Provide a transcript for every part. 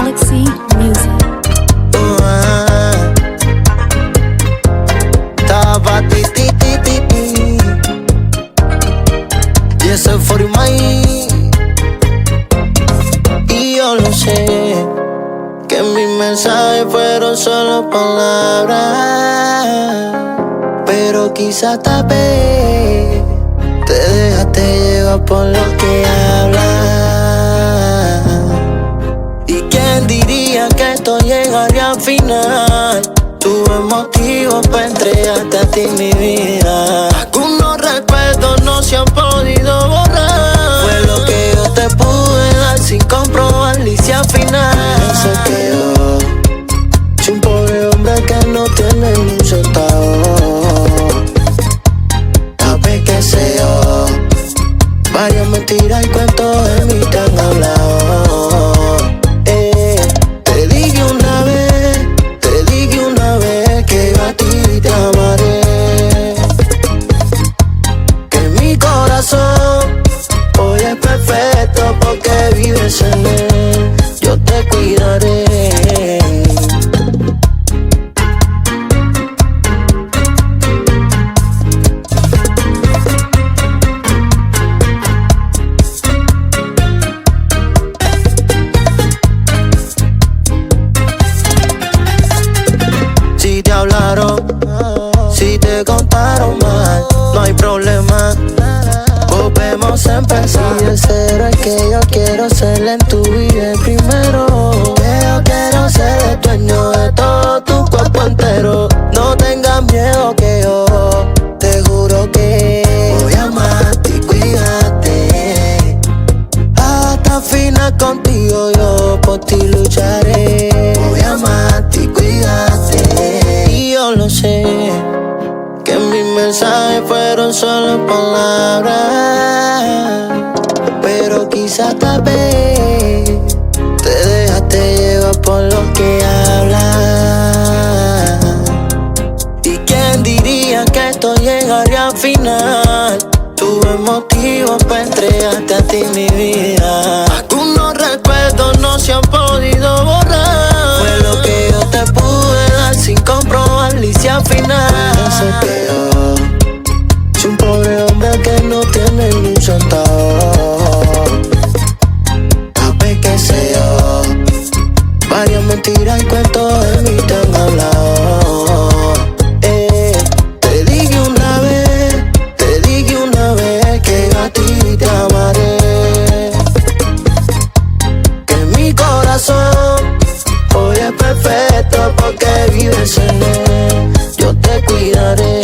Galaxy Music. Estaba ti, ti, ti, ti, ti. Y ese fue y yo lo sé, que mis mensajes fueron solo palabras, pero quizás tal vez te dejaste llevar por lo que hablas. ¿Y quién diría que esto llegaría al final? Tuve motivos para entregarte a ti mi vida. Algunos recuerdos no se han podido borrar. Fue lo que yo te pude dar sin comprobar y si al final se quedó. Soy un pobre hombre que no tiene ni un centavo. Tal vez que sé yo, varias mentiras y cuentos de mí te han hablado. Te dije una vez que yo a ti te amaré, que mi corazón hoy es perfecto porque vives en él. Yo te cuidaré. Si te hablaron, si te contaron mal, no hay problema, volvemos a empezar. Y el cero es que yo quiero ser en tu vida el primero, que yo quiero ser el dueño de todo tu cuerpo entero. No tengas miedo que yo te juro que voy a amarte y cuidarte. Hasta el final contigo yo por ti lucharé. Voy a amarte y cuidarte. Y yo lo sé, que mis mensajes fueron solo palabras, pero quizás tal vez te dejaste llevar por lo que hablas. ¿Y quién diría que esto llegaría al final? Tuve motivos para entregarte a ti mi vida. Algunos recuerdos no se han podido borrar. Fue lo que yo te pude dar sin comprobar y si al final se quedó. Soy un pobre hombre que no tiene ni un centavo. Tal vez que sé yo, varias mentiras y cuentos de mí te han hablado. Te dije una vez que yo a ti te amaré, que mi corazón hoy es perfecto porque vives en él. Yo te cuidaré.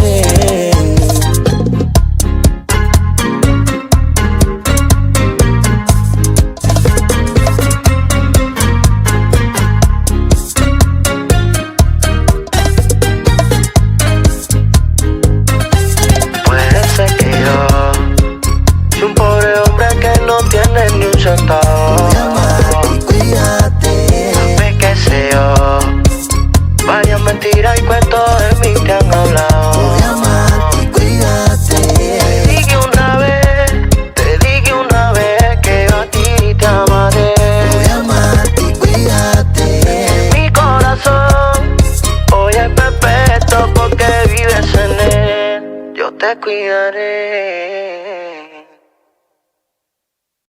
Puede ser que yo soy un pobre hombre que no tiene ni un centavo. Voy a amarte y cuídate. Tal vez que sé yo, varias mentiras y cuentos de mí te han hablado. Voy a amarte y cuídate. Te dije una vez que yo a ti te amaré. Voy a amarte y cuídate. Mi corazón hoy es perfecto porque vives en él. Yo te cuidaré.